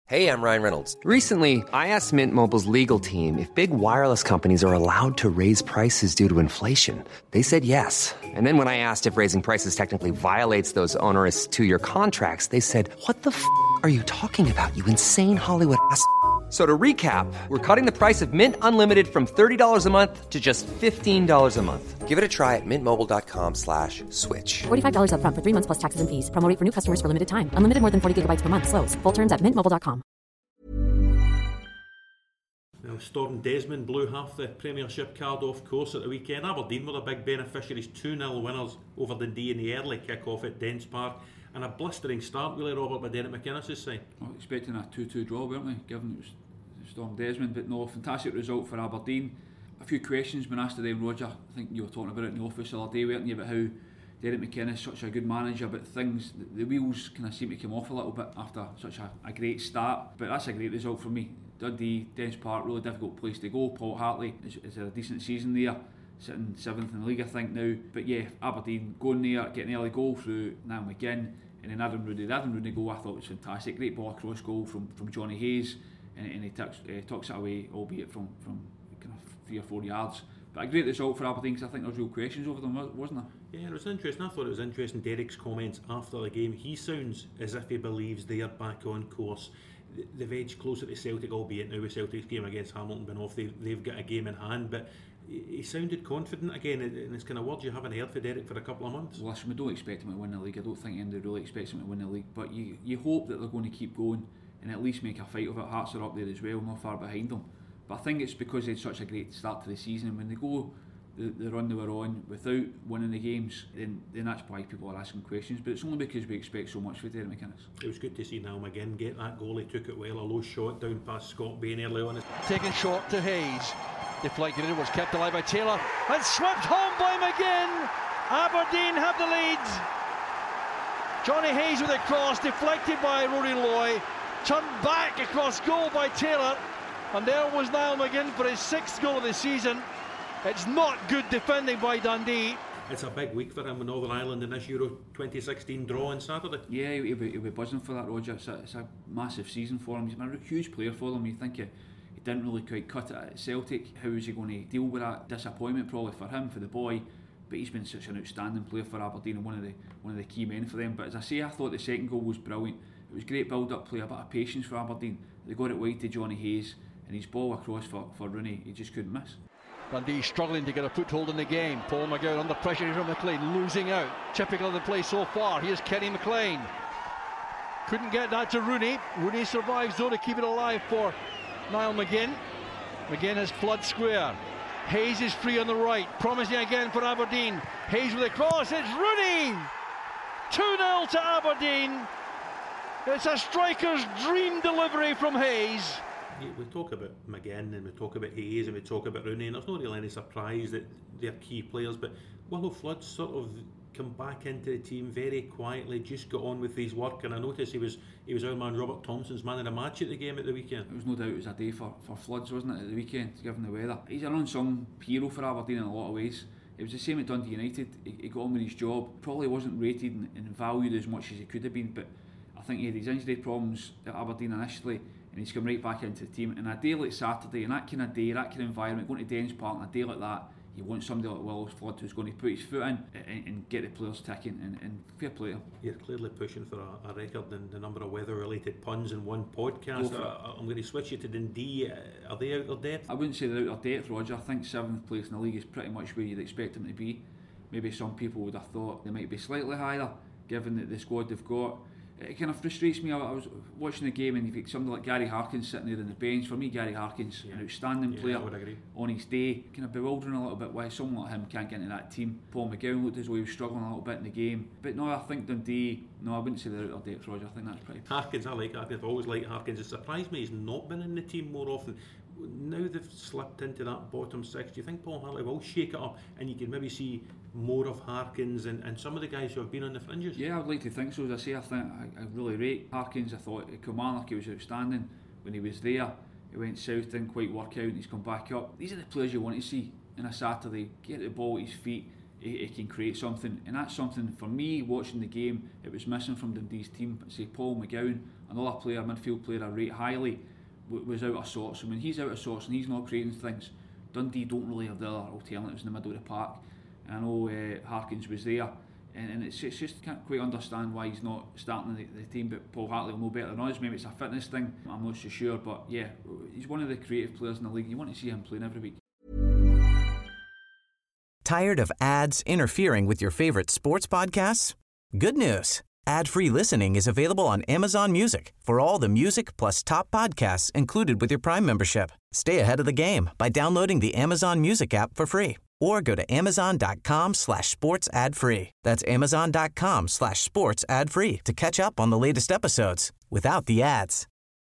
Hey, I'm Ryan Reynolds. Recently, I asked Mint Mobile's legal team if big wireless companies are allowed to raise prices due to inflation. They said yes. And then when I asked if raising prices technically violates those onerous two-year contracts, they said, "What the f*** are you talking about, you insane Hollywood ass?" So to recap, we're cutting the price of Mint Unlimited from $30 a month to just $15 a month. Give it a try at mintmobile.com/switch. $45 up front for 3 months plus taxes and fees. Promo rate for new customers for limited time. Unlimited more than 40 gigabytes per month. Slows full terms at mintmobile.com. Now, Storm Desmond blew half the Premiership card off course at the weekend. Aberdeen were the big beneficiaries, 2-0 winners over Dundee in the early kick-off at Dens Park. And a blistering start, really, Robert, by Derek McInnes' side. Well, expecting a 2-2 draw, weren't we, given it was Storm Desmond, but no, fantastic result for Aberdeen. A few questions been asked of them, Roger. I think you were talking about it in the office the other day, weren't you, about how Derek McInnes, such a good manager, but things, the wheels kind of seem to come off a little bit after such a great start. But that's a great result for me. Dundee, Dens Park, really difficult place to go. Paul Hartley is had a decent season there, sitting 7th in the league, I think, now. But yeah, Aberdeen going there, getting an early goal through Niall McGinn, and then Adam Rooney. The Adam Rooney goal I thought was fantastic. Great ball across goal from Johnny Hayes, and he tucks it away, albeit from kind of 3 or 4 yards. But a great result for Aberdeen, because I think there was real questions over them, wasn't there? Yeah, it was interesting. I thought it was interesting, Derek's comments after the game. He sounds as if he believes they are back on course. They've edged closer to Celtic, albeit now with Celtic's game against Hamilton been off, they've got a game in hand, but he sounded confident again, and it's kind of words you haven't heard for Derek for a couple of months. Well, listen, we don't expect him to win the league. I don't think anybody really expects him to win the league, but you hope that they're going to keep going and at least make a fight of it. Hearts are up there as well, not far behind them. But I think it's because they had such a great start to the season. When they go the run they were on without winning the games, then that's why people are asking questions. But it's only because we expect so much for Derek McInnes. It was good to see Niall McGinn get that goal. He took it well, a low shot down past Scott Bain early on. Taken short to Hayes, deflected inwards, kept alive by Taylor, and swept home by McGinn. Aberdeen have the lead. Johnny Hayes with a cross, deflected by Rory Loy, turned back across goal by Taylor, and there was Niall McGinn for his 6th goal of the season. It's not good defending by Dundee. It's a big week for him with Northern Ireland in this Euro 2016 draw on Saturday. Yeah, he'll be buzzing for that, Roger. It's a massive season for him. He's been a huge player for them. You think he didn't really quite cut it at Celtic. How is he going to deal with that disappointment? Probably for him, for the boy. But he's been such an outstanding player for Aberdeen and one of the key men for them. But as I say, I thought the second goal was brilliant. It was great build-up play, a bit of patience for Aberdeen. They got it wide to Johnny Hayes, and his ball across for Rooney, he just couldn't miss. Dundee struggling to get a foothold in the game. Paul McGowan under pressure from McLean, losing out. Typical of the play so far. Here's Kenny McLean. Couldn't get that to Rooney. Rooney survives though to keep it alive for Niall McGinn. McGinn has flood square. Hayes is free on the right, promising again for Aberdeen. Hayes with a cross, it's Rooney! 2-0 to Aberdeen. It's a striker's dream delivery from Hayes. We talk about McGinn and we talk about Hayes and we talk about Rooney, and there's not really any surprise that they're key players, but Willo Flood's sort of come back into the team very quietly, just got on with his work, and I noticed he was our man Robert Thompson's man of the match at the game at the weekend. It was no doubt it was a day for Floods, wasn't it, at the weekend, given the weather. He's an unsung hero for Aberdeen in a lot of ways. It was the same at Dundee United. He got on with his job, probably wasn't rated and valued as much as he could have been, but I think he had his injury problems at Aberdeen initially, and he's come right back into the team. And a day like Saturday, and that kind of day, that kind of environment, going to Dens Park on a day like that, you want somebody like Willo Flood who's going to put his foot in and get the players ticking, and fair play to him. You're clearly pushing for a record in the number of weather-related puns in one podcast. I'm going to switch you to Dundee. Are they out of depth? I wouldn't say they're out of depth, Roger. I think 7th place in the league is pretty much where you'd expect them to be. Maybe some people would have thought they might be slightly higher, given that the squad they've got. It kind of frustrates me. I was watching the game and you've got somebody like Gary Harkins sitting there on the bench. For me, Gary Harkins, an outstanding player on his day. Kind of bewildering a little bit why someone like him can't get into that team. Paul McGowan looked as though he was struggling a little bit in the game. But no, I think Dundee, I wouldn't say they're out of depth, Roger. I think that's pretty... Harkins, I like Harkins. I've always liked Harkins. It surprised me he's not been in the team more often. Now they've slipped into that bottom 6, do you think Paul Hartley will shake it up and you can maybe see more of Harkins and some of the guys who have been on the fringes? Yeah, I'd like to think so. As I say, I really rate Harkins. I thought at Kilmarnock he was outstanding when he was there. He went south, didn't quite work out, and he's come back up. These are the players you want to see on a Saturday. Get the ball at his feet, he can create something, and that's something for me watching the game it was missing from Dundee's team. Say Paul McGowan, another player, midfield player I rate highly, was out of sorts. So when he's out of sorts and he's not creating things, Dundee don't really have the other alternatives in the middle of the park. And I know Harkins was there, and it's just can't quite understand why he's not starting the team. But Paul Hartley will know better than us. Maybe it's a fitness thing, I'm not so sure. But yeah, he's one of the creative players in the league. You want to see him playing every week. Tired of ads interfering with your favorite sports podcasts? Good news. Ad-free listening is available on Amazon Music for all the music plus top podcasts included with your Prime membership. Stay ahead of the game by downloading the Amazon Music app for free or go to amazon.com/sports ad free. That's amazon.com/sports ad free to catch up on the latest episodes without the ads.